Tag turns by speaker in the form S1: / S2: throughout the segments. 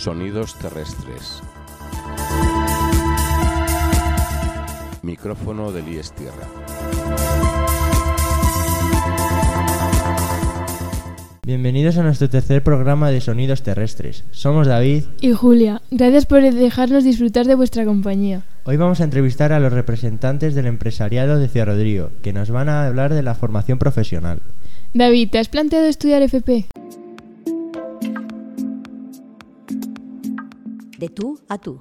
S1: Sonidos terrestres. Micrófono del IES Tierra.
S2: Bienvenidos a nuestro tercer programa de Sonidos terrestres. Somos David
S3: y Julia. Gracias por dejarnos disfrutar de vuestra compañía.
S2: Hoy vamos a entrevistar a los representantes del empresariado de Ciudad Rodrigo, que nos van a hablar de la formación profesional.
S3: David, ¿te has planteado estudiar FP?
S4: De tú a tú.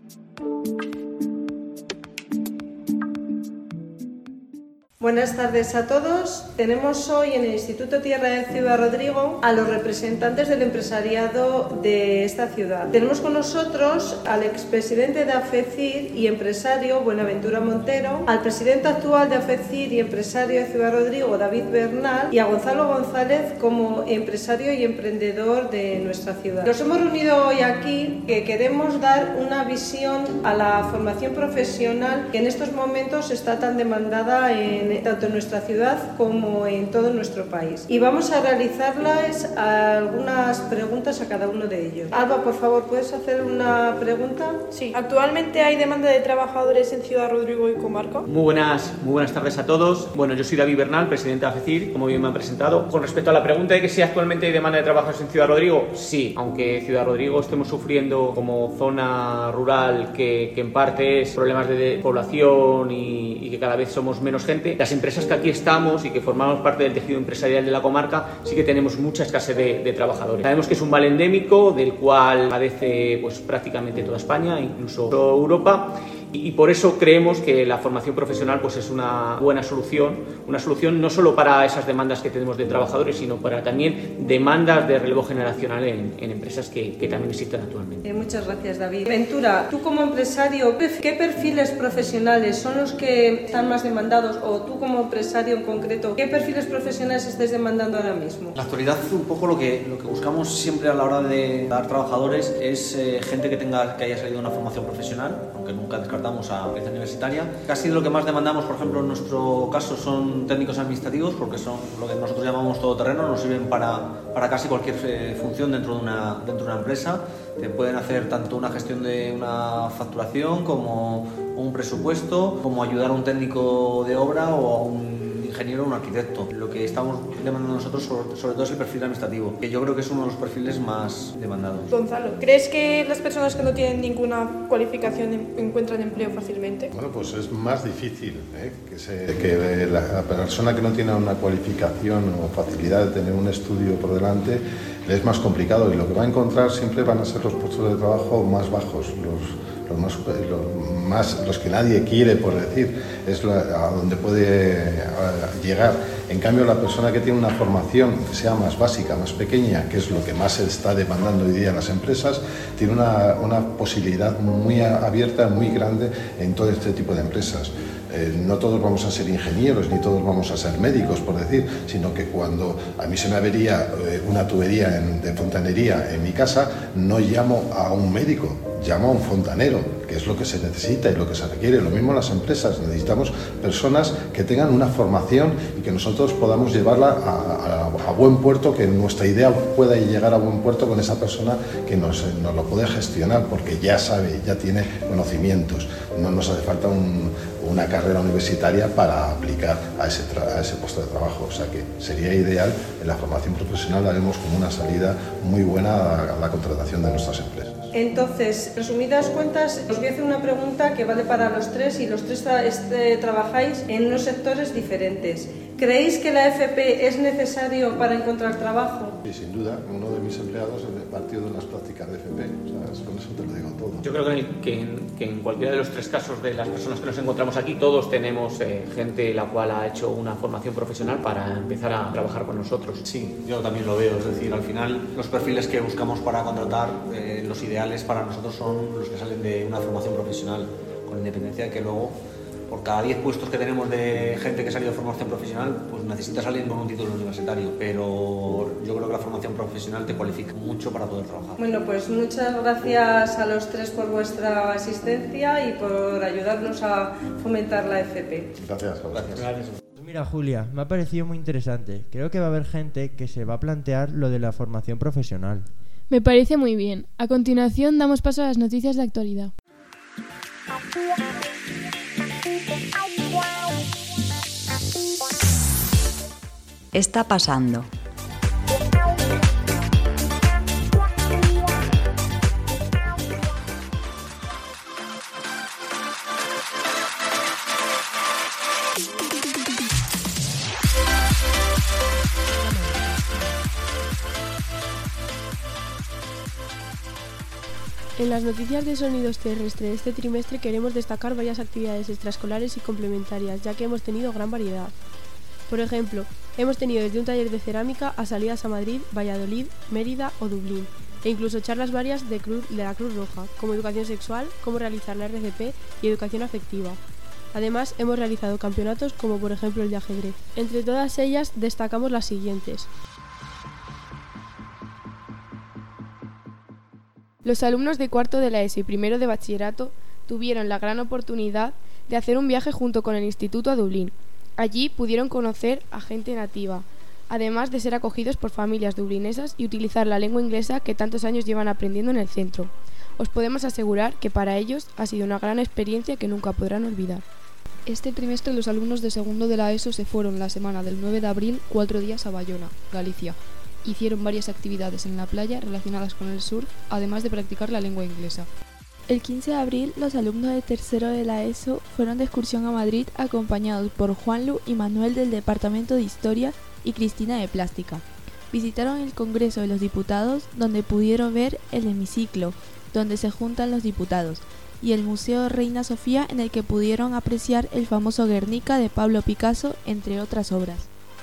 S5: Buenas tardes a todos. Tenemos hoy en el Instituto Tierra de Ciudad Rodrigo a los representantes del empresariado de esta ciudad. Tenemos con nosotros al expresidente de AFECIR y empresario Buenaventura Montero, al presidente actual de AFECIR y empresario de Ciudad Rodrigo David Bernal y a Gonzalo González como empresario y emprendedor de nuestra ciudad. Nos hemos reunido hoy aquí que queremos dar una visión a la formación profesional que en estos momentos está tan demandada tanto en nuestra ciudad como en todo nuestro país. Y vamos a realizarles algunas preguntas a cada uno de ellos. Alba, por favor, ¿puedes hacer una pregunta?
S6: Sí. ¿Actualmente hay demanda de trabajadores en Ciudad Rodrigo y comarca?
S7: Muy buenas tardes a todos. Bueno, yo soy David Bernal, presidente de AFECIR, como bien me han presentado. Con respecto a la pregunta de que si actualmente hay demanda de trabajadores en Ciudad Rodrigo, sí. Aunque Ciudad Rodrigo estemos sufriendo como zona rural que en parte es problemas de población y que cada vez somos menos gente, las empresas que aquí estamos y que formamos parte del tejido empresarial de la comarca sí que tenemos mucha escasez de trabajadores. Sabemos que es un mal endémico del cual padece pues prácticamente toda España, incluso toda Europa, y por eso creemos que la formación profesional pues es una buena solución, no solo para esas demandas que tenemos de trabajadores, sino para también demandas de relevo generacional en empresas que también existen actualmente.
S5: Muchas gracias, David. Ventura, tú como empresario, ¿qué perfiles profesionales son los que están más demandados? O tú como empresario en concreto, ¿qué perfiles profesionales estáis demandando ahora mismo?
S8: En la actualidad, un poco lo que buscamos siempre a la hora de dar trabajadores es gente que haya salido de una formación profesional, aunque nunca descartamos a experiencia universitaria. Casi lo que más demandamos, por ejemplo, en nuestro caso son técnicos administrativos, porque son lo que nosotros llamamos todoterreno, nos sirven para casi cualquier función dentro de una empresa. Te pueden hacer tanto una gestión de una facturación como un presupuesto, como ayudar a un técnico de obra o a un ingeniero o un arquitecto. Lo que estamos demandando nosotros sobre todo es el perfil administrativo, que yo creo que es uno de los perfiles más demandados.
S6: Gonzalo, ¿crees que las personas que no tienen ninguna cualificación encuentran empleo fácilmente?
S9: Bueno, pues es más difícil que la persona que no tiene una cualificación o facilidad de tener un estudio por delante es más complicado, y lo que va a encontrar siempre van a ser los puestos de trabajo más bajos, los que nadie quiere, por decir, es a donde puede llegar. En cambio, la persona que tiene una formación que sea más básica, más pequeña, que es lo que más se está demandando hoy día en las empresas, tiene una posibilidad muy abierta, muy grande en todo este tipo de empresas. No todos vamos a ser ingenieros, ni todos vamos a ser médicos, por decir, sino que cuando a mí se me avería una tubería de fontanería en mi casa, no llamo a un médico, llamo a un fontanero, que es lo que se necesita y lo que se requiere. Lo mismo en las empresas, necesitamos personas que tengan una formación y que nosotros podamos llevarla a buen puerto, que nuestra idea pueda llegar a buen puerto con esa persona que nos lo puede gestionar, porque ya sabe, ya tiene conocimientos. No nos hace falta una carrera universitaria para aplicar a ese puesto de trabajo. O sea que sería ideal, en la formación profesional la vemos como una salida muy buena a la contratación de nuestras empresas.
S5: Entonces, resumidas cuentas, os voy a hacer una pregunta que vale para los tres, y los tres trabajáis en unos sectores diferentes. ¿Creéis que la FP es necesario para encontrar trabajo?
S9: Sí, sin duda. Uno de mis empleados partió de las prácticas de FP. O sea, con eso te lo digo todo.
S7: Yo creo que en cualquiera de los tres casos de las personas que nos encontramos aquí, todos tenemos gente la cual ha hecho una formación profesional para empezar a trabajar con nosotros.
S8: Sí, yo también lo veo. Es decir, al final los perfiles que buscamos para contratar, los ideales para nosotros son los que salen de una formación profesional, con independencia de que luego, por cada 10 puestos que tenemos de gente que ha salido de formación profesional, pues necesitas alguien con un título universitario, pero yo creo que la formación profesional te cualifica mucho para poder trabajar.
S5: Bueno, pues muchas gracias a los tres por vuestra asistencia y por ayudarnos a fomentar la FP.
S9: Gracias.
S2: Mira, Julia, me ha parecido muy interesante. Creo que va a haber gente que se va a plantear lo de la formación profesional.
S3: Me parece muy bien. A continuación damos paso a las noticias de actualidad.
S4: Está pasando.
S10: En las noticias de sonidos terrestres de este trimestre queremos destacar varias actividades extraescolares y complementarias, ya que hemos tenido gran variedad. Por ejemplo, hemos tenido desde un taller de cerámica a salidas a Madrid, Valladolid, Mérida o Dublín, e incluso charlas varias de la Cruz Roja, como educación sexual, cómo realizar la RCP y educación afectiva. Además, hemos realizado campeonatos como por ejemplo el de ajedrez. Entre todas ellas destacamos las siguientes. Los alumnos de cuarto de la ESO y primero de bachillerato tuvieron la gran oportunidad de hacer un viaje junto con el instituto a Dublín. Allí pudieron conocer a gente nativa, además de ser acogidos por familias dublinesas y utilizar la lengua inglesa que tantos años llevan aprendiendo en el centro. Os podemos asegurar que para ellos ha sido una gran experiencia que nunca podrán olvidar.
S11: Este trimestre los alumnos de segundo de la ESO se fueron la semana del 9 de abril 4 días a Bayona, Galicia. Hicieron varias actividades en la playa relacionadas con el surf, además de practicar la lengua inglesa.
S12: El 15 de abril, los alumnos de tercero de la ESO fueron de excursión a Madrid acompañados por Juanlu y Manuel del Departamento de Historia y Cristina de Plástica. Visitaron el Congreso de los Diputados, donde pudieron ver el hemiciclo, donde se juntan los diputados, y el Museo Reina Sofía, en el que pudieron apreciar el famoso Guernica de Pablo Picasso, entre otras obras.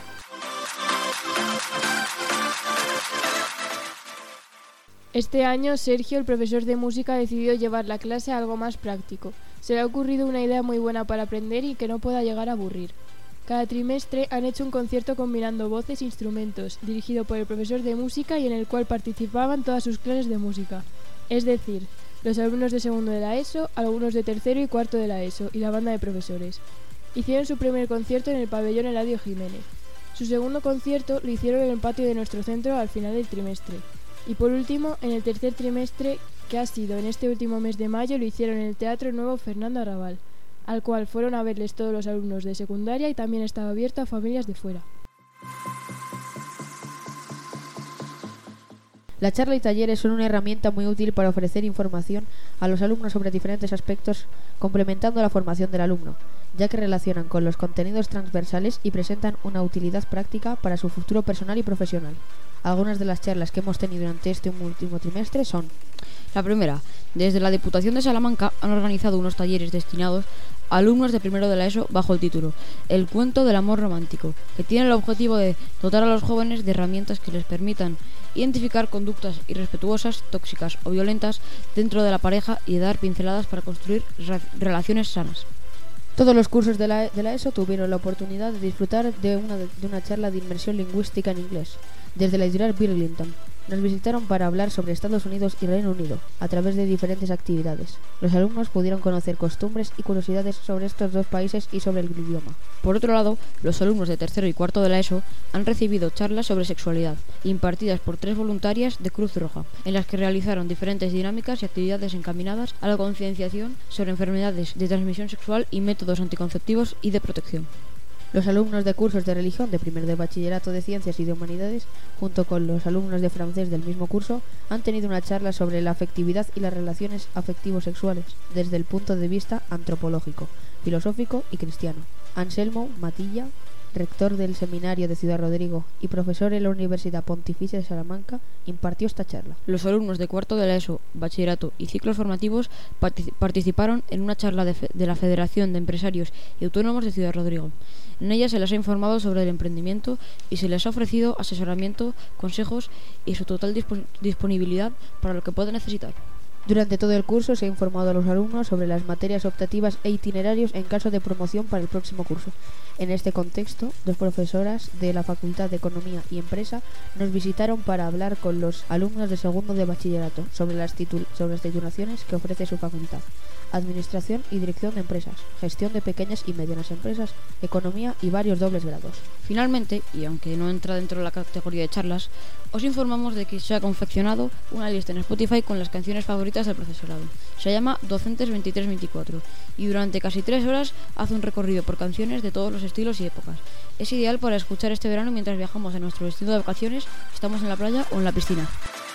S3: Este año, Sergio, el profesor de música, decidió llevar la clase a algo más práctico. Se le ha ocurrido una idea muy buena para aprender y que no pueda llegar a aburrir. Cada trimestre han hecho un concierto combinando voces e instrumentos, dirigido por el profesor de música y en el cual participaban todas sus clases de música. Es decir, los alumnos de segundo de la ESO, algunos de tercero y cuarto de la ESO y la banda de profesores. Hicieron su primer concierto en el pabellón Eladio Jiménez. Su segundo concierto lo hicieron en el patio de nuestro centro al final del trimestre. Y por último, en el tercer trimestre, que ha sido en este último mes de mayo, lo hicieron en el Teatro Nuevo Fernando Arrabal, al cual fueron a verles todos los alumnos de secundaria y también estaba abierto a familias de fuera.
S13: La charla y talleres son una herramienta muy útil para ofrecer información a los alumnos sobre diferentes aspectos, complementando la formación del alumno, ya que relacionan con los contenidos transversales y presentan una utilidad práctica para su futuro personal y profesional. Algunas de las charlas que hemos tenido durante este último trimestre son:
S14: la primera, desde la Diputación de Salamanca han organizado unos talleres destinados a alumnos de primero de la ESO bajo el título El cuento del amor romántico, que tiene el objetivo de dotar a los jóvenes de herramientas que les permitan identificar conductas irrespetuosas, tóxicas o violentas dentro de la pareja y dar pinceladas para construir relaciones sanas.
S13: Todos los cursos de la ESO tuvieron la oportunidad de disfrutar de una charla de inmersión lingüística en inglés, desde la editorial Burlington. Nos visitaron para hablar sobre Estados Unidos y Reino Unido, a través de diferentes actividades. Los alumnos pudieron conocer costumbres y curiosidades sobre estos dos países y sobre el idioma.
S14: Por otro lado, los alumnos de tercero y cuarto de la ESO han recibido charlas sobre sexualidad, impartidas por 3 voluntarias de Cruz Roja, en las que realizaron diferentes dinámicas y actividades encaminadas a la concienciación sobre enfermedades de transmisión sexual y métodos anticonceptivos y de protección.
S13: Los alumnos de cursos de religión de primer de bachillerato de ciencias y de humanidades, junto con los alumnos de francés del mismo curso, han tenido una charla sobre la afectividad y las relaciones afectivo-sexuales, desde el punto de vista antropológico, filosófico y cristiano. Anselmo Matilla, rector del Seminario de Ciudad Rodrigo y profesor en la Universidad Pontificia de Salamanca, impartió esta charla.
S14: Los alumnos de cuarto de la ESO, bachillerato y ciclos formativos participaron en una charla de la Federación de Empresarios y Autónomos de Ciudad Rodrigo. En ella se les ha informado sobre el emprendimiento y se les ha ofrecido asesoramiento, consejos y su total disponibilidad para lo que puedan necesitar.
S13: Durante todo el curso se ha informado a los alumnos sobre las materias optativas e itinerarios en caso de promoción para el próximo curso. En este contexto, 2 profesoras de la Facultad de Economía y Empresa nos visitaron para hablar con los alumnos de segundo de bachillerato sobre las titulaciones que ofrece su facultad: Administración y Dirección de Empresas, Gestión de Pequeñas y Medianas Empresas, Economía y varios dobles grados.
S14: Finalmente, y aunque no entra dentro de la categoría de charlas, os informamos de que se ha confeccionado una lista en Spotify con las canciones favoritas del profesorado. Se llama Docentes 23-24 y durante casi 3 horas hace un recorrido por canciones de todos los estilos y épocas. Es ideal para escuchar este verano mientras viajamos a nuestro destino de vacaciones, estamos en la playa o en la piscina.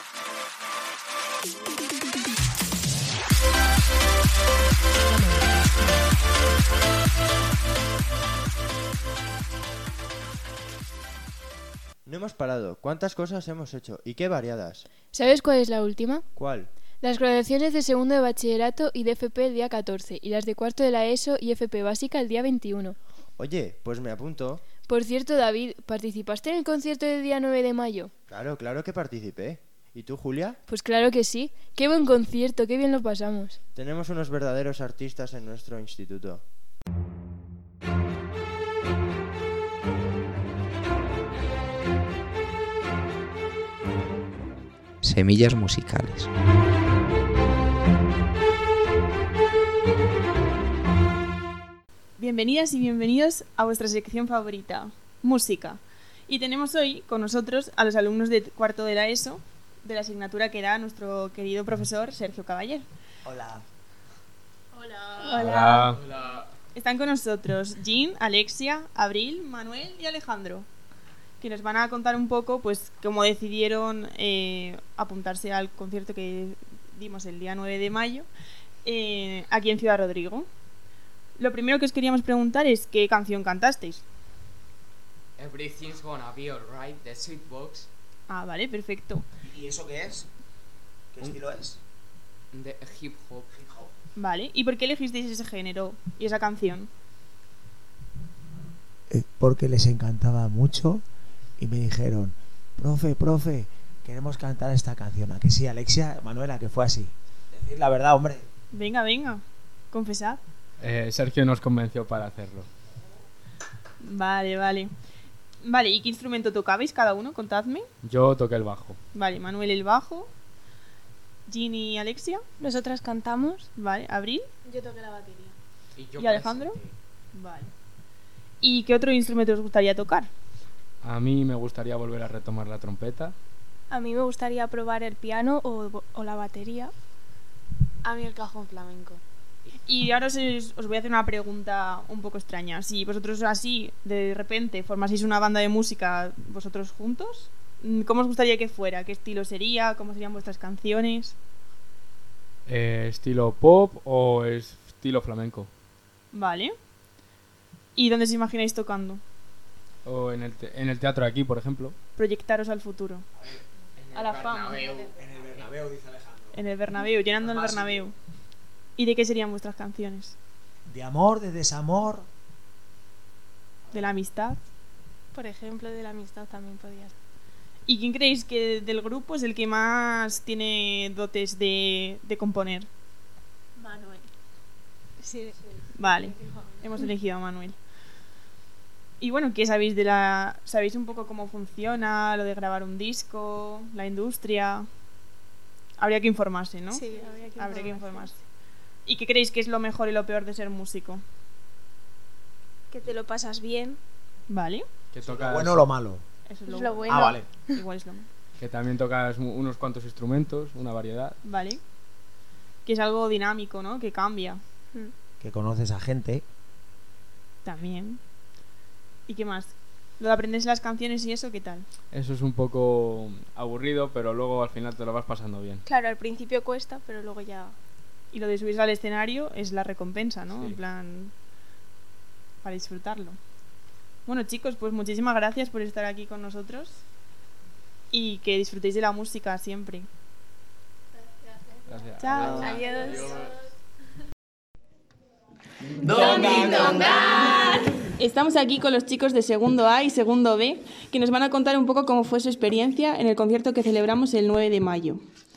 S2: No hemos parado. ¿Cuántas cosas hemos hecho? ¿Y qué variadas?
S3: ¿Sabes cuál es la última?
S2: ¿Cuál?
S3: Las graduaciones de segundo de bachillerato y de FP el día 14 y las de cuarto de la ESO y FP básica el día 21.
S2: Oye, pues me apunto.
S3: Por cierto, David, ¿participaste en el concierto del día 9 de mayo?
S2: Claro que participé. ¿Y tú, Julia?
S3: Pues claro que sí. ¡Qué buen concierto! ¡Qué bien lo pasamos!
S2: Tenemos unos verdaderos artistas en nuestro instituto.
S15: Semillas musicales.
S16: Bienvenidas y bienvenidos a vuestra sección favorita, música. Y tenemos hoy con nosotros a los alumnos de cuarto de la ESO, de la asignatura que da nuestro querido profesor Sergio Caballer.
S17: Hola.
S16: Hola. Están con nosotros Jean, Alexia, Abril, Manuel y Alejandro, que nos van a contar un poco pues cómo decidieron apuntarse al concierto que dimos el día 9 de mayo aquí en Ciudad Rodrigo. Lo primero que os queríamos preguntar es ¿qué canción cantasteis?
S18: Everything's Gonna Be Alright, de Sweetbox.
S16: Ah, vale, perfecto.
S17: ¿Y eso qué es? ¿Qué estilo es?
S18: De hip hop.
S16: Vale, ¿y por qué elegisteis ese género y esa canción?
S17: Porque les encantaba mucho y me dijeron, profe, queremos cantar esta canción. ¿A que sí, Alexia, Manuela, que fue así? Decir la verdad, hombre.
S16: Venga, confesad.
S19: Sergio nos convenció para hacerlo.
S16: Vale, ¿y qué instrumento tocabais cada uno? Contadme.
S19: Yo toqué el bajo.
S16: Vale, Manuel el bajo. Jean y Alexia.
S10: Nosotras cantamos.
S16: Vale, Abril.
S6: Yo toqué la batería.
S16: ¿Y Alejandro? Vale. ¿Y qué otro instrumento os gustaría tocar?
S19: A mí me gustaría volver a retomar la trompeta.
S10: A mí me gustaría probar el piano o la batería.
S6: A mí el cajón flamenco.
S16: Y ahora os voy a hacer una pregunta un poco extraña. Si vosotros así, de repente, formaseis una banda de música vosotros juntos, ¿cómo os gustaría que fuera? ¿Qué estilo sería? ¿Cómo serían vuestras canciones?
S19: ¿Estilo pop o estilo flamenco?
S16: Vale. ¿Y dónde os imagináis tocando?
S19: O en el teatro de aquí, por ejemplo.
S16: Proyectaros al futuro. A la fama.
S17: En el Bernabéu, dice Alejandro.
S16: En el Bernabéu, llenando el Bernabéu. ¿Y de qué serían vuestras canciones?
S17: De amor, de desamor.
S16: De la amistad.
S10: Por ejemplo, de la amistad también podría ser.
S16: ¿Y quién creéis que del grupo es el que más tiene dotes de componer?
S10: Manuel. Sí.
S16: Vale, hemos elegido a Manuel. Y bueno, ¿qué sabéis sabéis un poco cómo funciona lo de grabar un disco, la industria? Habría que informarse, ¿no?
S10: Sí,
S16: habría que informarse. ¿Y qué creéis que es lo mejor y lo peor de ser músico?
S10: Que te lo pasas bien.
S16: Vale.
S19: Que tocas...
S17: ¿Lo bueno o lo malo?
S16: Eso es
S10: lo bueno.
S17: Ah, vale.
S16: Igual es lo malo.
S19: Que también tocas unos cuantos instrumentos, una variedad.
S16: Vale. Que es algo dinámico, ¿no? Que cambia.
S17: Que conoces a gente.
S16: También. ¿Y qué más? Lo de aprenderse las canciones y eso, ¿qué tal?
S19: Eso es un poco aburrido, pero luego al final te lo vas pasando bien.
S10: Claro, al principio cuesta, pero luego ya...
S16: Y lo de subirse al escenario es la recompensa, ¿no?
S19: Sí.
S16: En plan, para disfrutarlo. Bueno, chicos, pues muchísimas gracias por estar aquí con nosotros y que disfrutéis de la música siempre.
S19: Gracias.
S16: Chao.
S10: Adiós.
S16: Estamos aquí con los chicos de segundo A y segundo B que nos van a contar un poco cómo fue su experiencia en el concierto que celebramos el 9 de mayo.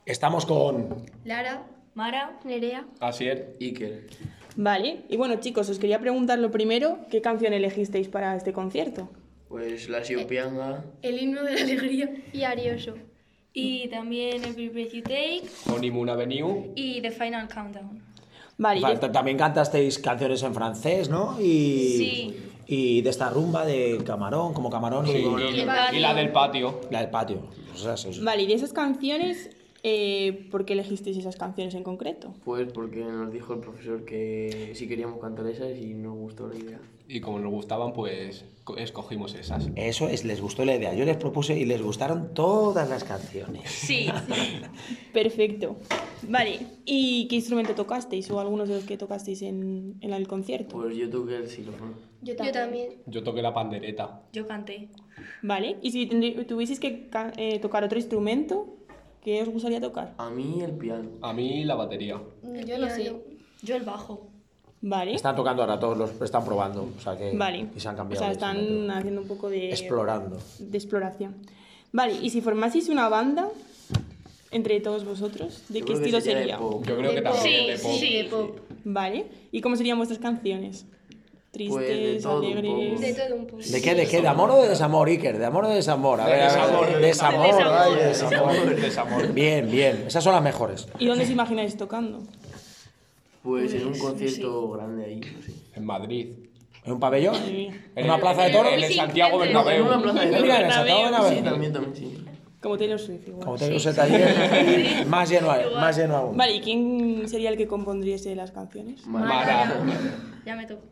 S17: Estamos con
S20: Lara, Mara, Nerea,
S19: Asier,
S18: Iker.
S16: Vale, y bueno chicos, os quería preguntar lo primero, ¿qué canción elegisteis para este concierto?
S18: Pues la Siopianga.
S20: el himno de la alegría y Arioso. Y también Every Breath You Take
S19: Honeymoon Avenue.
S20: y The Final Countdown.
S16: Vale,
S17: También cantasteis canciones en francés, ¿no?
S20: Sí.
S17: Y de esta rumba de Camarón, como Camarón
S19: Sí,
S17: y
S19: y la del patio.
S17: la del patio. O sea, eso.
S16: Vale, y de esas canciones, ¿por qué elegisteis esas canciones en concreto?
S18: Pues porque nos dijo el profesor que si queríamos cantar esas y nos gustó la idea.
S19: Y como nos gustaban, pues escogimos esas.
S17: Eso es, les gustó la idea. Yo les propuse y les gustaron todas las canciones.
S16: Sí. Perfecto. Vale, ¿y qué instrumento tocasteis o algunos de los que tocasteis en el concierto?
S18: Pues yo toqué el xilófono.
S20: Yo también.
S19: Yo toqué la pandereta.
S20: Yo canté.
S16: Vale, y si tuvieseis que tocar otro instrumento, ¿qué os gustaría tocar?
S18: A mí el piano.
S19: A mí la batería.
S20: Yo lo sé. Yo el bajo.
S16: Vale.
S17: Están tocando ahora todos, los están probando. O sea que
S16: Vale.
S17: y se han
S16: O
S17: cambiado.
S16: sea,
S17: de
S16: están
S17: instrumento.
S16: haciendo un poco de...
S17: Explorando.
S16: De exploración. Vale, y si formaseis una banda entre todos vosotros, ¿de qué estilo sería?
S19: Yo creo que también de pop.
S20: Sí, de pop.
S16: Vale, ¿y cómo serían vuestras canciones?
S18: Pues
S16: Tristes,
S18: de todo un
S16: alegres...
S18: poco.
S20: De todo un poco.
S17: ¿De qué? ¿De qué? ¿De amor o de desamor, Iker? ¿De amor o de desamor? A
S19: De
S17: ver,
S19: desamor.
S17: Desamor. Ay, de
S19: Desamor. Desamor.
S17: Bien, bien. Esas son las mejores.
S16: ¿Y dónde os imagináis tocando?
S18: Pues en un concierto grande ahí, no sé.
S19: En Madrid.
S17: ¿En un pabellón?
S16: Sí.
S17: ¿En una plaza de toros?
S19: En el Santiago Bernabéu.
S18: En una plaza de
S17: Mira, en el Santiago Bernabéu.
S18: Sí, también, sí.
S16: Como Taylor Swift igual.
S17: Como tengo ese taller, más lleno aún.
S16: Vale, ¿y quién sería el que compondríese las canciones?
S19: Mara.
S20: Ya me toco.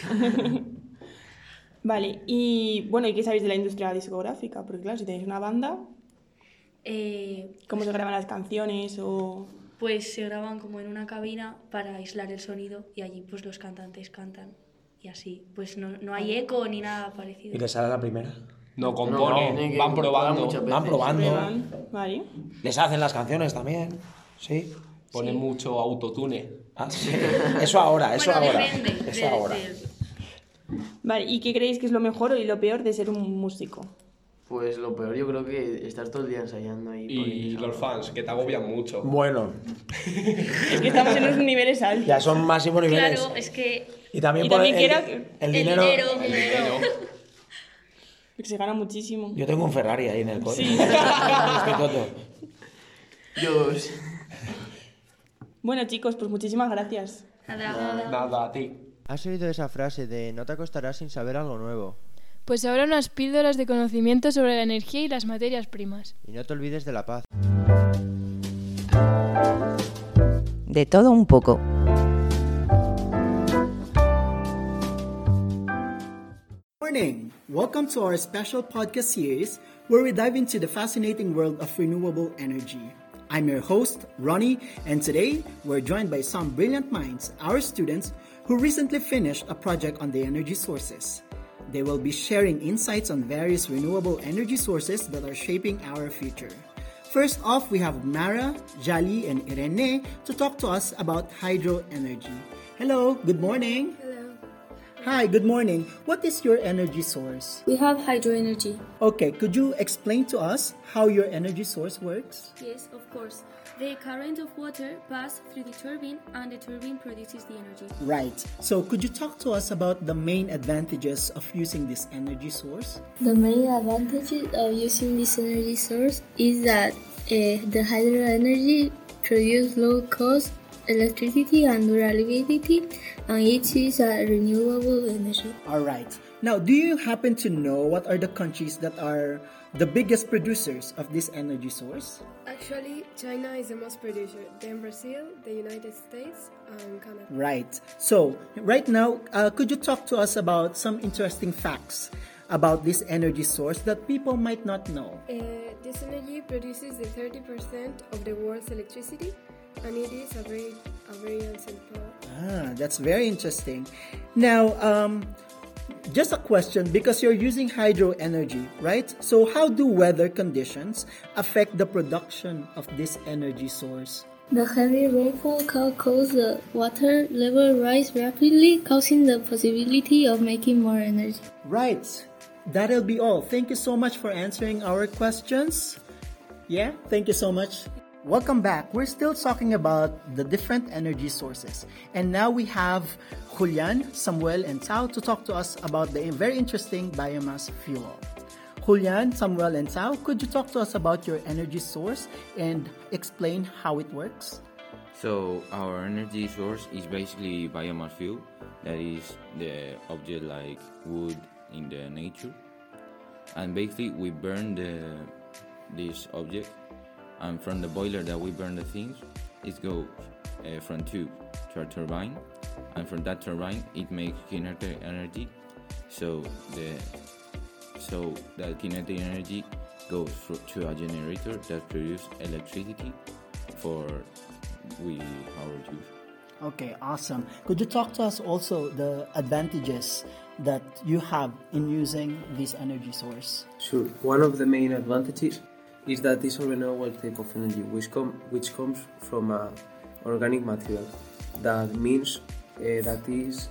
S16: Vale, y bueno, ¿y qué sabéis de la industria discográfica? Porque claro, si tenéis una banda, ¿cómo se graban las canciones o...?
S20: Pues se graban como en una cabina para aislar el sonido y allí pues los cantantes cantan y así. Pues no hay eco ni nada parecido.
S17: ¿Y les sale la primera?
S19: No componen,
S18: No,
S19: van probando.
S17: Van probando.
S16: Vale.
S17: Les hacen las canciones también. Sí.
S19: Ponen mucho autotune.
S17: Ah, sí. Eso ahora, eso
S20: Bueno,
S17: ahora.
S20: depende
S17: Eso ahora.
S16: Vale, ¿y qué creéis que es lo mejor y lo peor de ser un músico?
S18: Pues lo peor yo creo que estar todo el día ensayando ahí.
S19: Y los fans, que te agobian mucho.
S17: Bueno,
S16: Es que estamos en unos niveles altos.
S17: ya son máximos niveles.
S20: Claro, es que
S17: Y también
S16: Y
S17: por
S16: también
S17: el,
S16: quiero-
S17: el dinero.
S19: El dinero.
S16: Porque se gana muchísimo.
S17: Yo tengo un Ferrari ahí en el coche.
S16: Sí.
S17: En el instituto.
S18: Yo...
S16: Bueno chicos, pues muchísimas gracias.
S19: Nada, a ti.
S2: ¿Has oído esa frase de no te acostarás sin saber algo nuevo?
S3: Pues ahora unas píldoras de conocimiento sobre la energía y las materias primas.
S2: Y no te olvides de la paz.
S4: De todo un poco.
S21: Morning! Welcome to our special podcast series where we dive into the fascinating world of renewable energy. I'm your host, Ronnie, and today we're joined by some brilliant minds, our students, who recently finished a project on the energy sources. They will be sharing insights on various renewable energy sources that are shaping our future. First off, we have Mara, Jali, and Irene to talk to us about hydro energy. Hello, good morning.
S22: Hello.
S21: Hi, good morning. What is your energy source?
S22: We have hydro energy.
S21: Okay, could you explain to us how your energy source works?
S22: Yes, of course. The current of water passes through the turbine and the turbine produces the energy.
S21: Right. So could you talk to us about the main advantages of using this energy source?
S22: The main advantage of using this energy source is that the hydro energy produces low cost electricity and reliability, and it is a renewable energy.
S21: All right. Now, do you happen to know what are the countries that are the biggest producers of this energy source?
S10: Actually, China is the most producer, then Brazil, the United States, and Canada.
S21: Right. So, right now, could you talk to us about some interesting facts about this energy source that people might not know?
S10: This energy produces the 30% of the world's electricity, and it is a very ancient power.
S21: Ah, that's very interesting. Now, just a question, because you're using hydro energy, right? So how do weather conditions affect the production of this energy source?
S22: The heavy rainfall can cause the water level rise rapidly, causing the possibility of making more energy.
S21: Right. That'll be all. Thank you so much for answering our questions. Yeah, thank you so much. Welcome back. We're still talking about the different energy sources. And now we have Julian, Samuel, and Tao to talk to us about the very interesting biomass fuel. Julian, Samuel, and Tao, could you talk to us about your energy source and explain how it works?
S1: So our energy source is basically biomass fuel. That is the object like wood in the nature. And basically we burn this object, and from the boiler that we burn the things, it goes from tube to a turbine, and from that turbine it makes kinetic energy. So that kinetic energy goes to a generator that produces electricity for our use.
S21: Okay, awesome. Could you talk to us also the advantages that you have in using this energy source?
S18: Sure. One of the main advantages is that it's a renewable type of energy, which comes from organic material. That means that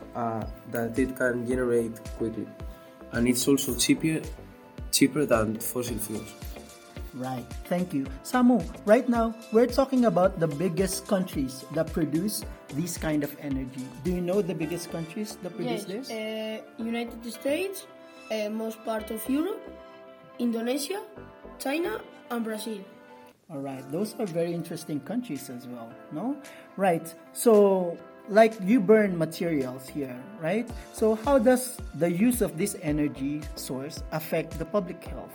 S18: it can generate quickly, and it's also cheaper than fossil fuels.
S21: Right, thank you. Samu, right now, we're talking about the biggest countries that produce this kind of energy. Do you know the biggest countries that produce this?
S7: United States, most part of Europe, Indonesia, China, and Brazil.
S21: All right, those are very interesting countries as well, no? Right, so like you burn materials here, right? So how does the use of this energy source affect the public health?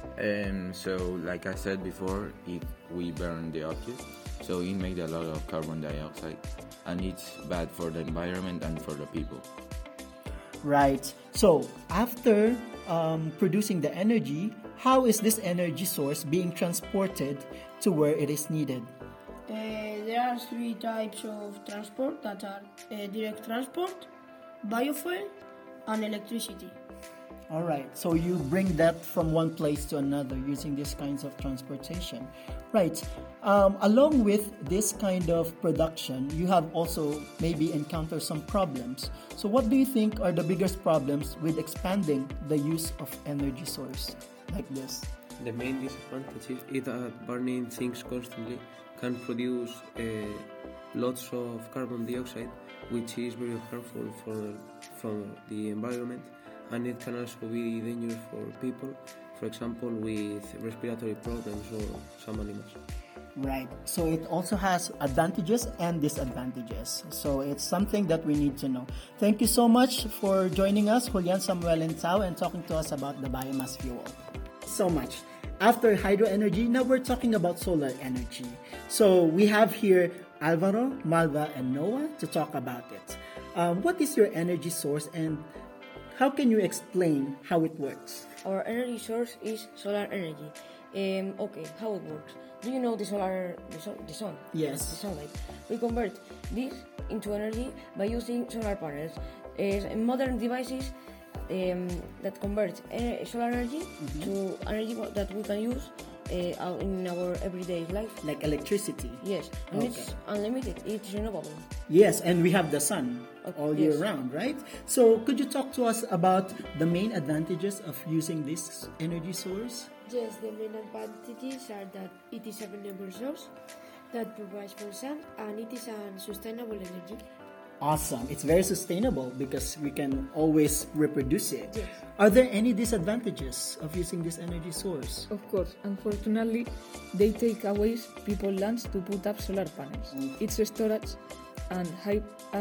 S1: So like I said before, if we burn the object, so it makes a lot of carbon dioxide, and it's bad for the environment and for the people.
S21: Right. So after producing the energy, how is this energy source being transported to where it is needed?
S7: There are three types of transport that are direct transport, biofuel, and electricity.
S21: All right, so you bring that from one place to another using these kinds of transportation. Right, along with this kind of production, you have also maybe encountered some problems. So what do you think are the biggest problems with expanding the use of energy source like this?
S18: The main disadvantage is that burning things constantly can produce lots of carbon dioxide, which is very harmful for the environment. And it can also be dangerous for people, for example, with respiratory problems or some animals.
S21: Right. So it also has advantages and disadvantages. So it's something that we need to know. Thank you so much for joining us, Julian, Samuel, and Tao, and talking to us about the biomass fuel. So much. After hydro energy, now we're talking about solar energy. So we have here Alvaro, Malva, and Noah to talk about it. What is your energy source, and how can you explain how it works?
S23: Our energy source is solar energy. Okay, how it works? Do you know the sun?
S21: Yes.
S23: The sunlight. We convert this into energy by using solar panels. Modern devices that convert solar energy to energy that we can use in our everyday life.
S21: Like electricity?
S23: Yes, and it's unlimited, it's renewable.
S21: Yes, and we have the sun all year round, right? So could you talk to us about the main advantages of using this energy source?
S7: Yes, the main advantages are that it is a renewable source that provides for sun, and it is a sustainable energy.
S21: Awesome. It's very sustainable because we can always reproduce it.
S7: Yes.
S21: Are there any disadvantages of using this energy source?
S24: Of course. Unfortunately, they take away people's lands to put up solar panels. It's storage and high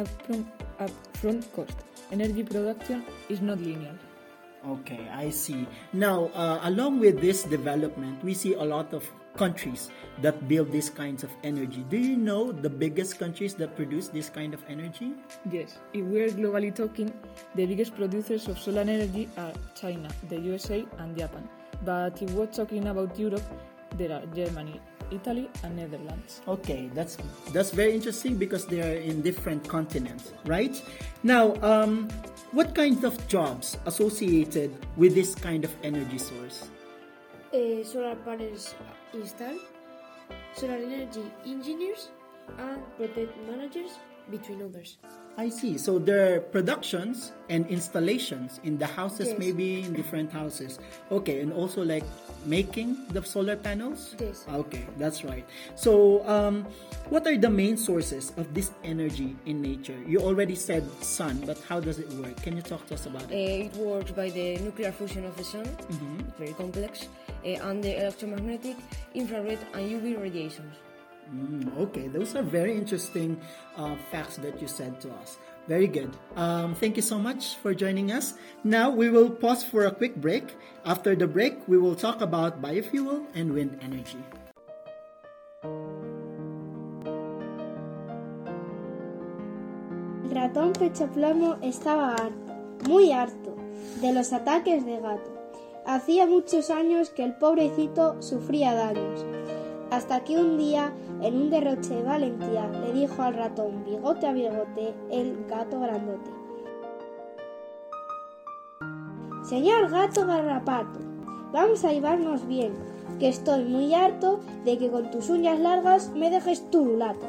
S24: upfront cost. Energy production is not linear.
S21: Okay, I see. Now, along with this development, we see a lot of countries that build these kinds of energy. Do you know the biggest countries that produce this kind of energy?
S24: Yes. If we are globally talking, the biggest producers of solar energy are China, the USA, and Japan. But if we're talking about Europe, there are Germany, Italy, and Netherlands.
S21: Okay, that's very interesting because they are in different continents, right? Now, what kinds of jobs associated with this kind of energy source?
S7: Solar panels installed, solar energy engineers, and project managers, between others.
S21: I see. So there are productions and installations in the houses,
S7: Yes.
S21: maybe in different houses. Okay, and also like making the solar panels?
S7: Yes.
S21: Okay, that's right. So what are the main sources of this energy in nature? You already said sun, but how does it work? Can you talk to us about it?
S23: It works by the nuclear fusion of the sun, very complex, and the electromagnetic, infrared, and UV radiations.
S21: Okay, those are very interesting facts that you said to us. Very good. Thank you so much for joining us. Now we will pause for a quick break. After the break, we will talk about biofuel and wind energy.
S5: El ratón pecho plomo estaba harto, muy harto, de los ataques de gato. Hacía muchos años que el pobrecito sufría daños, hasta que un día, en un derroche de valentía, le dijo al ratón bigote a bigote el gato grandote: «Señor gato garrapato, vamos a llevarnos bien, que estoy muy harto de que con tus uñas largas me dejes turulato».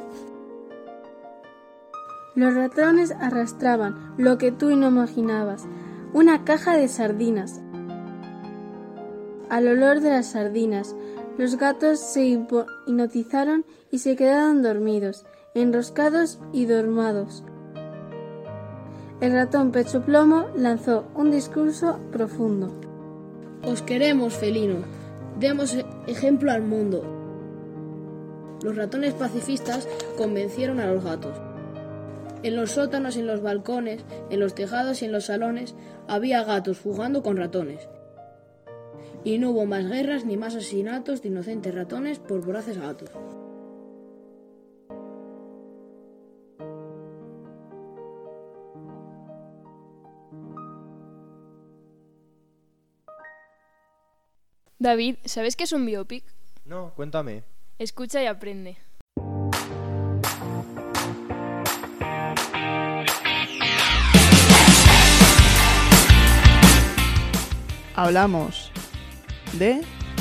S8: Los ratones arrastraban lo que tú no imaginabas, una caja de sardinas. Al olor de las sardinas, los gatos se hipnotizaron y se quedaron dormidos, enroscados y dormados. El ratón pecho plomo lanzó un discurso profundo.
S9: Os queremos, felino. Demos ejemplo al mundo. Los ratones pacifistas convencieron a los gatos. En los sótanos, en los balcones, en los tejados y en los salones había gatos jugando con ratones. Y no hubo más guerras ni más asesinatos de inocentes ratones por voraces gatos.
S3: David, ¿sabes qué es un biopic?
S2: No, cuéntame.
S3: Escucha y aprende.
S11: Hablamos de...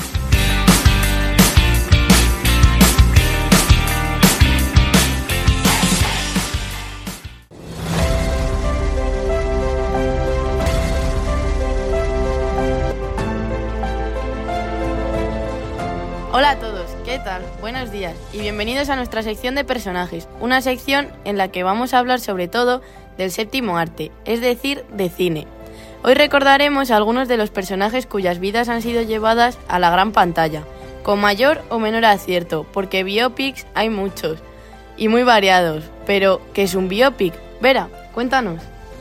S25: Hola a todos, ¿qué tal? Buenos días y bienvenidos a nuestra sección de personajes, una sección en la que vamos a hablar sobre todo del séptimo arte, es decir, de cine. Hoy recordaremos a algunos de los personajes cuyas vidas han sido llevadas a la gran pantalla, con mayor o menor acierto, porque biopics hay muchos y muy variados. Pero, ¿qué es un biopic? Vera, cuéntanos.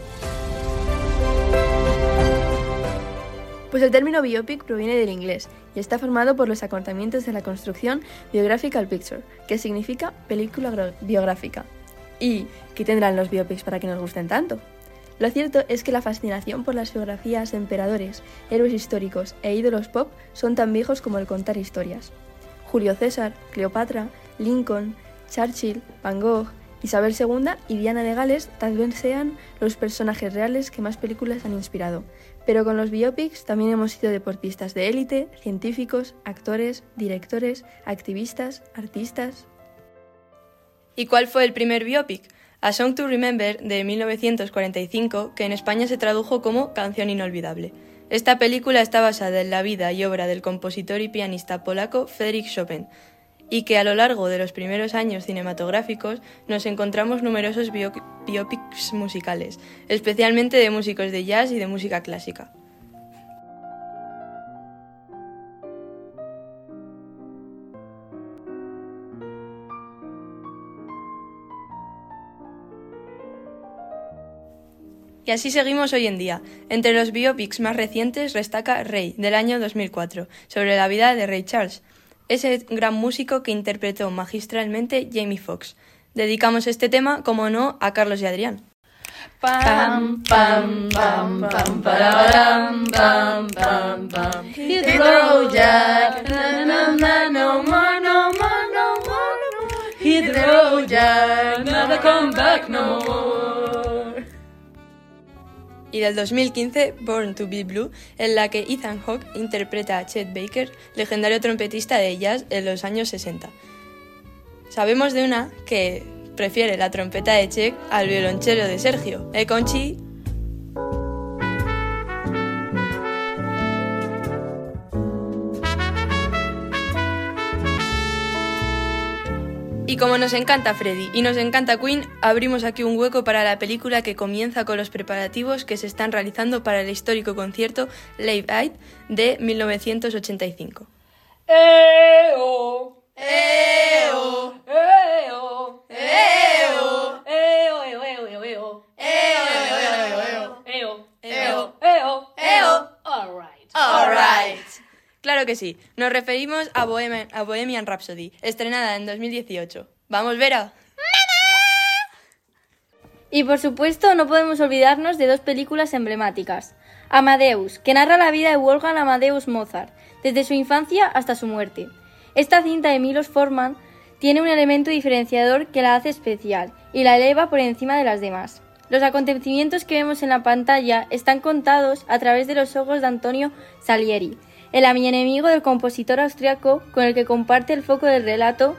S26: Pues el término biopic proviene del inglés y está formado por los acortamientos de la construcción Biographical Picture, que significa película biográfica. ¿Y qué tendrán los biopics para que nos gusten tanto? Lo cierto es que la fascinación por las biografías de emperadores, héroes históricos e ídolos pop son tan viejos como el contar historias. Julio César, Cleopatra, Lincoln, Churchill, Van Gogh, Isabel II y Diana de Gales tal vez sean los personajes reales que más películas han inspirado. Pero con los biopics también hemos sido deportistas de élite, científicos, actores, directores, activistas, artistas. ¿Y cuál fue el primer biopic? A Song to Remember, de 1945, que en España se tradujo como Canción inolvidable. Esta película está basada en la vida y obra del compositor y pianista polaco Frédéric Chopin, y que a lo largo de los primeros años cinematográficos nos encontramos numerosos biopics musicales, especialmente de músicos de jazz y de música clásica. Y así seguimos hoy en día. Entre los biopics más recientes destaca Rey, del año 2004, sobre la vida de Ray Charles, ese gran músico que interpretó magistralmente Jamie Foxx. Dedicamos este tema, como no, a Carlos y Adrián.
S27: Pam pam pam pam pam pam pam pam. Hit the road, Jack. No more, no more, no more. Hit the road, Jack. Never come back no more.
S26: Y del 2015, Born to be Blue, en la que Ethan Hawke interpreta a Chet Baker, legendario trompetista de jazz en los años 60. Sabemos de una que prefiere la trompeta de Czech al violonchelo de Sergio. Conchi? Y como nos encanta Freddy y nos encanta Queen, abrimos aquí un hueco para la película que comienza con los preparativos que se están realizando para el histórico concierto Live Aid de 1985. ¡Eo! ¡Eo! ¡Eo! ¡Eo! ¡Eo! All right. Claro que sí, nos referimos a Bohemian Rhapsody, estrenada en 2018. ¿Vamos, Vera?
S6: Y por supuesto no podemos olvidarnos de dos películas emblemáticas. Amadeus, que narra la vida de Wolfgang Amadeus Mozart, desde su infancia hasta su muerte. Esta cinta de Milos Forman tiene un elemento diferenciador que la hace especial y la eleva por encima de las demás. Los acontecimientos que vemos en la pantalla están contados a través de los ojos de Antonio Salieri, el enemigo del compositor austriaco con el que comparte el foco del relato.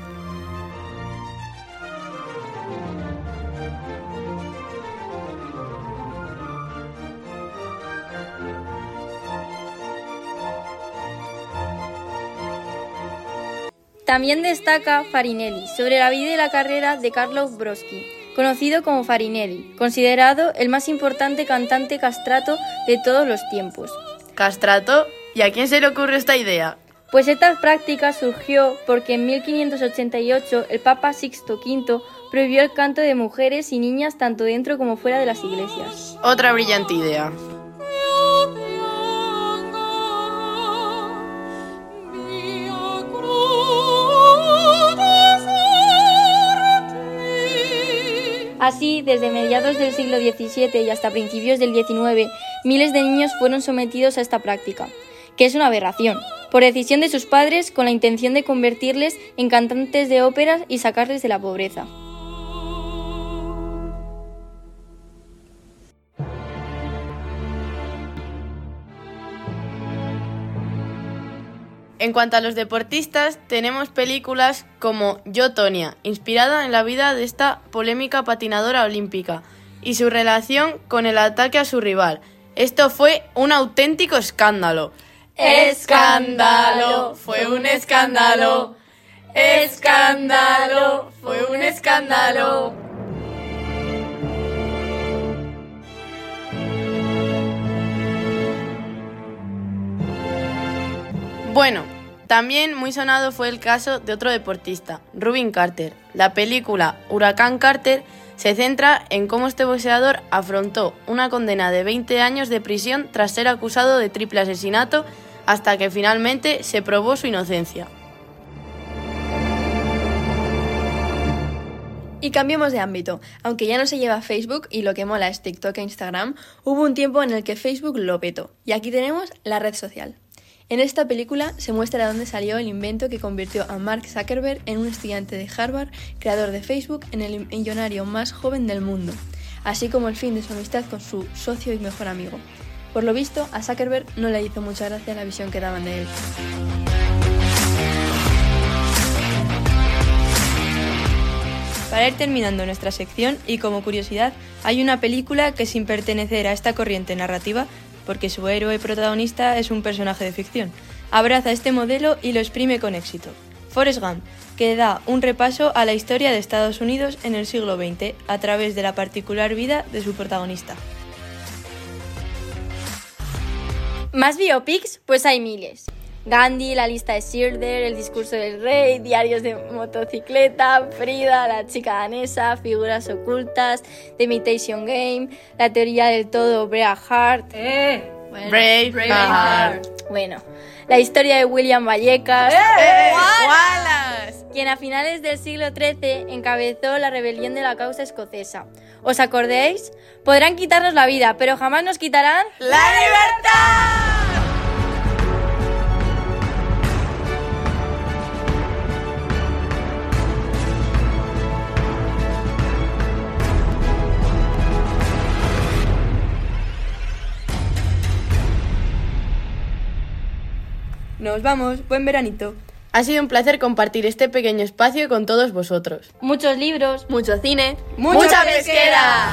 S6: También destaca Farinelli, sobre la vida y la carrera de Carlo Broschi, conocido como Farinelli, considerado el más importante cantante castrato de todos los tiempos.
S25: ¿Castrato? ¿Y a quién se le ocurrió esta idea?
S6: Pues esta práctica surgió porque en 1588 el Papa Sixto V prohibió el canto de mujeres y niñas tanto dentro como fuera de las iglesias.
S25: Otra brillante idea.
S6: Así, desde mediados del siglo XVII y hasta principios del XIX, miles de niños fueron sometidos a esta práctica, que es una aberración, por decisión de sus padres con la intención de convertirles en cantantes de óperas y sacarles de la pobreza.
S25: En cuanto a los deportistas, tenemos películas como Yo, Tonya, inspirada en la vida de esta polémica patinadora olímpica, y su relación con el ataque a su rival. Esto fue un auténtico escándalo. ¡Escándalo! ¡Fue un escándalo! ¡Escándalo! ¡Fue un escándalo! Bueno, también muy sonado fue el caso de otro deportista, Rubin Carter. La película Huracán Carter se centra en cómo este boxeador afrontó una condena de 20 años de prisión tras ser acusado de triple asesinato hasta que finalmente se probó su inocencia.
S26: Y cambiemos de ámbito. Aunque ya no se lleva Facebook y lo que mola es TikTok e Instagram, hubo un tiempo en el que Facebook lo petó. Y aquí tenemos la red social. En esta película se muestra de dónde salió el invento que convirtió a Mark Zuckerberg en un estudiante de Harvard, creador de Facebook, en el millonario más joven del mundo, así como el fin de su amistad con su socio y mejor amigo. Por lo visto, a Zuckerberg no le hizo mucha gracia la visión que daban de él. Para ir terminando nuestra sección, y como curiosidad, hay una película que, sin pertenecer a esta corriente narrativa, porque su héroe protagonista es un personaje de ficción, abraza este modelo y lo exprime con éxito. Forrest Gump, que da un repaso a la historia de Estados Unidos en el siglo XX a través de la particular vida de su protagonista.
S6: ¿Más biopics? Pues hay miles. Gandhi, La lista de Schindler, El discurso del rey, Diarios de motocicleta, Frida, La chica danesa, Figuras ocultas, The Imitation Game, La teoría del todo, Braveheart.
S25: Braveheart.
S6: Bueno, la historia de William Vallecas.
S25: ¡Wallace!
S6: Quien a finales del siglo XIII encabezó la rebelión de la causa escocesa. ¿Os acordáis? Podrán quitarnos la vida, pero jamás nos quitarán
S25: ¡la libertad!
S26: Nos vamos, buen veranito.
S25: Ha sido un placer compartir este pequeño espacio con todos vosotros.
S6: Muchos libros,
S26: mucho cine,
S25: ¡mucha pesquera!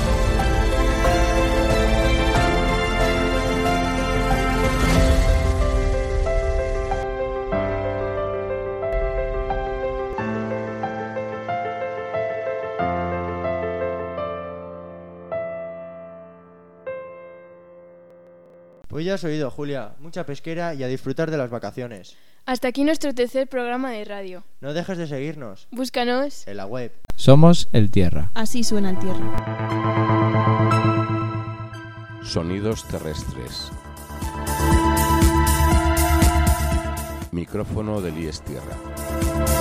S2: Pues ya has oído, Julia. Mucha pesquera y a disfrutar de las vacaciones.
S3: Hasta aquí nuestro tercer programa de radio.
S2: No dejes de seguirnos.
S3: Búscanos
S2: en la web.
S12: Somos El Tierra.
S10: Así suena el Tierra.
S13: Sonidos terrestres. Micrófono del IES Tierra.